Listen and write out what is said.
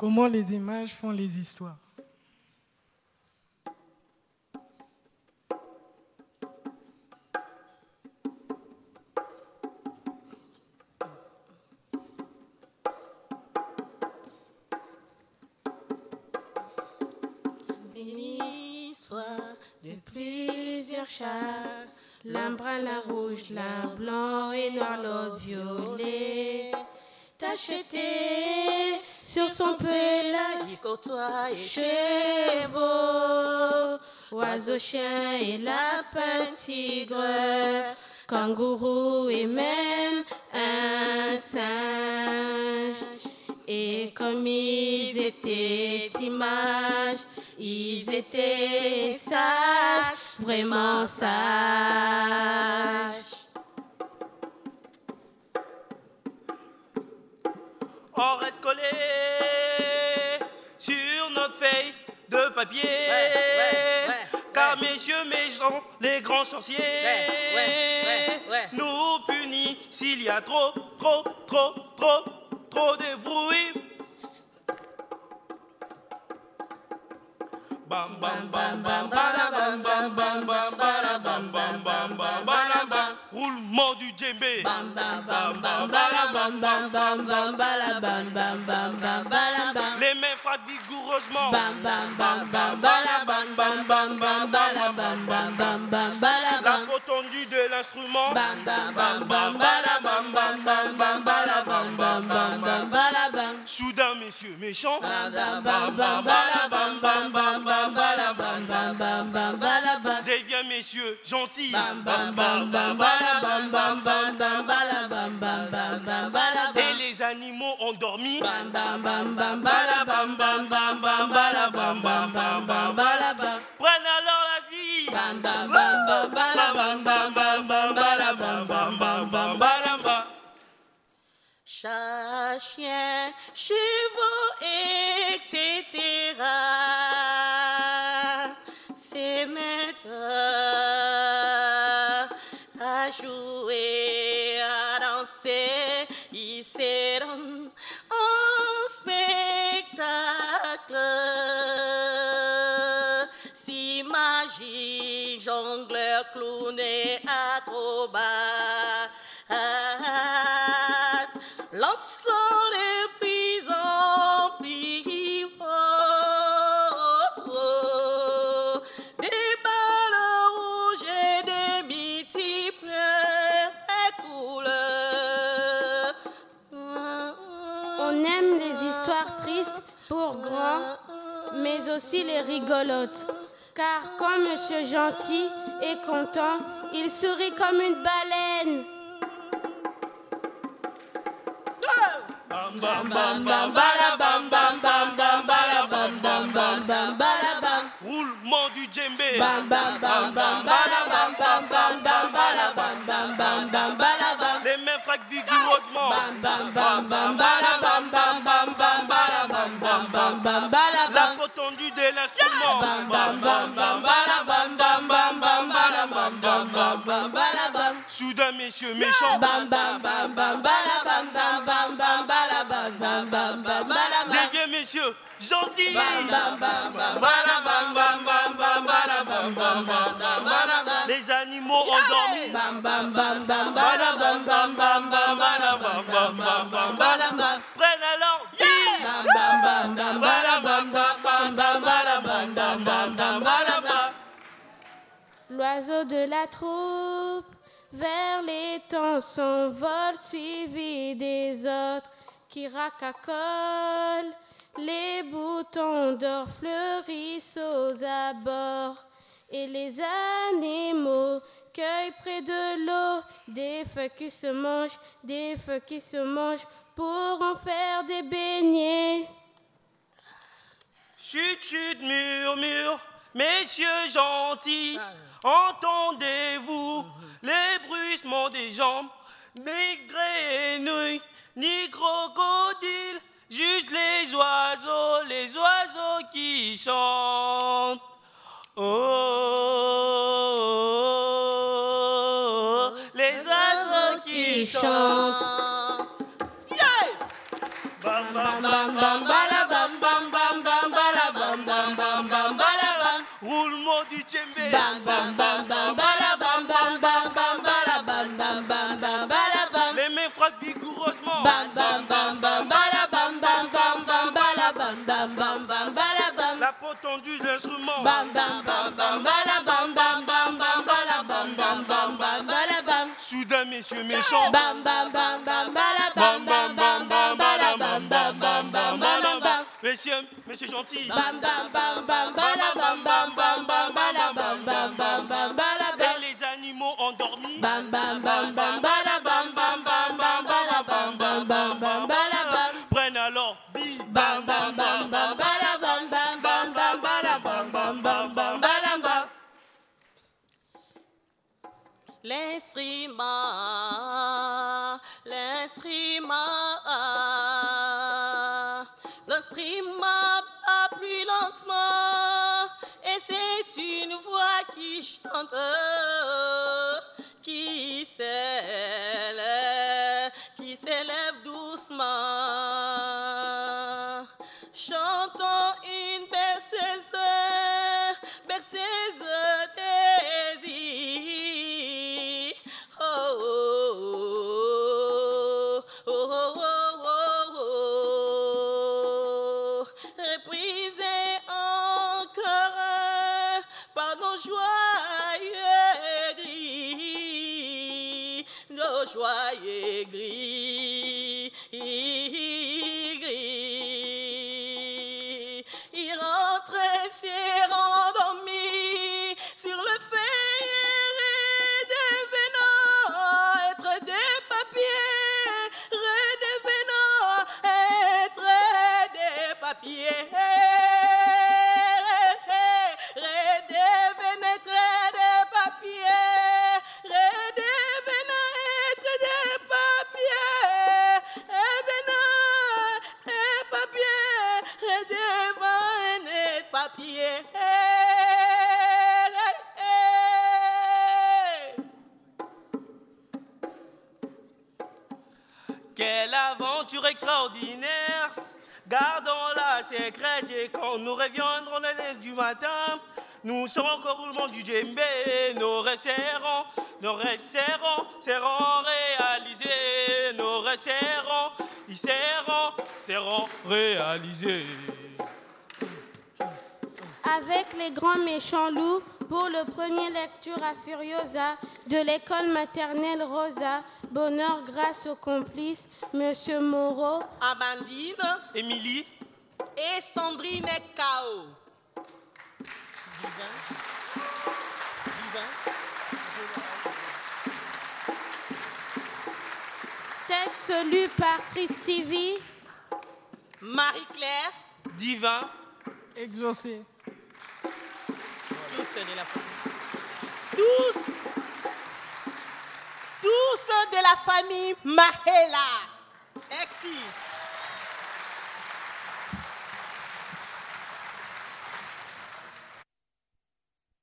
Comment les images font les histoires. C'est une histoire de plusieurs chats. L'un brun, l'un rouge, l'un blanc et noir, l'autre violet. Tacheté sur son pelage, Il côtoie chevaux, oiseaux, chiens et lapins, tigres, kangourous et même un singe. Et comme ils étaient images, ils étaient sages, vraiment sages. On reste collé sur notre feuille de papier. Car messieurs, méchants, les grands sorciers nous punissent s'il y a trop de bruit. Bam bam bam bam bam bam bam bam bam bam bam bam bam bam bam. Roulement du djembé. Bam bam bam bam bam bam bam bam bam bam bam bam bam bam. Les mains frappent vigoureusement. Bam bam bam bam bam bam bam bam bam bam bam bam bam bam. La faute tendue de l'instrument. Bam bam bam bam bam bam bam bam bam bam bam bam bam bam. Soudain, messieurs méchants. Bam bam bam bam bam bam bam bam bam bam bam bam bam. Deviens messieurs gentils. Bam bam bam bam bam bam bam bam bam bam bam bam. Et les animaux endormis. Bam bam bam bam bam bam bam bam bam bam bam bam bam. Prennent alors la vie. Bam bam bam bam bam bam bam bam bam bam bam. chat, chien, chevaux, etc. C'est mettre à jouer, à danser, ils seront en spectacle. S'imagine jongleur, clown et acrobat. Lançant les prises en pli, des balles rouges et des multiples couleurs. On aime les histoires tristes pour grands, mais aussi les rigolotes. Car quand Monsieur Gentil est content, il sourit comme une baleine. Bam bam Bam bam bam bam bam bam bam bam bam bam bam bam. Roulement du djembé. Bam bam bam bam bam bam bam bam bam bam bam bam bam. Les mains frappent vigoureusement. Bam bam bam bam bam bam bam bam bam bam bam. La peau tendue de l'instrument. Bam bam bam bam bam bam bam bam. Soudain, messieurs méchants. Bam bam bam bam bam bam bam bam bam. Deviens messieurs gentils. Bam bam bam bam bam. Les animaux endormis. Bam bam bam bam bam bam bam. Prennent alors vie. Bam bam bam bam. L'oiseau de la troupe vers l'étang s'envole suivi des autres qui racacolent. Les boutons d'or fleurissent aux abords et les animaux cueillent près de l'eau des feuilles qui se mangent, des feuilles qui se mangent pour en faire des beignets. Chut, chut, murmure, messieurs gentils, entendez-vous les bruissements des jambes, ni grenouilles, ni crocodiles, juste les oiseaux qui chantent. Oh, les oiseaux qui chantent. Bam bam bam bam bam. bam bam bam bam bala bam bam bam bam bala bam bam bam bam bala bam. Les mains frappent vigoureusement. Bam bam bam bam bala bam bam bam bam bala bam bam bam bam bala bam. La peau tendue de l'instrument. Bam bam bam bam bala bam bam bam bam bala bam bam bam bam bala bam. Soudain, messieurs méchants. Bam bam bam bam bala bam bam bam bam bala bam bam bam bam bala bam. Messieurs gentils. Bam bam bam bam bala bam bam bam bam bala bam bam bam bam bala bam. Et les animaux endormis. Bam bam bam bam bala bam bam bam bam bala bam bam bam bam bala bam. Prennent alors vie. Bam bam bam bam bala bam bam bam bam bala bam bam bam bam bala bam. L'instrument, bat plus lentement et c'est une voix qui chante, qui s'élève doucement. Chantons une berceuse désir. Oh, oh, oh, oh, oh, oh, oh. Reprisez encore par nos joyeux gris, nos joyeux gris. Il rentre s'est endormi sur le fer et devenant être des papiers, redevenant être des papiers, redevenant être des papiers, redevenant être des papiers, revenant des papiers, redevenant être papiers. Quelle aventure extraordinaire. Gardons-la secrète et quand nous reviendrons du matin, nous serons encore au roulement du djembé. Nos rêves seront réalisés. Nos rêves seront réalisés. Avec les grands méchants loups, pour le premier lecture à Furiosa de l'école maternelle Rosa, bonheur grâce aux complices, Monsieur Moreau, Amandine, Émilie et Sandrine Kao. texte lu par Chris Sivi, Marie-Claire, Divin, Exaucé. tous de la famille. Tous de la famille Mahela. Merci.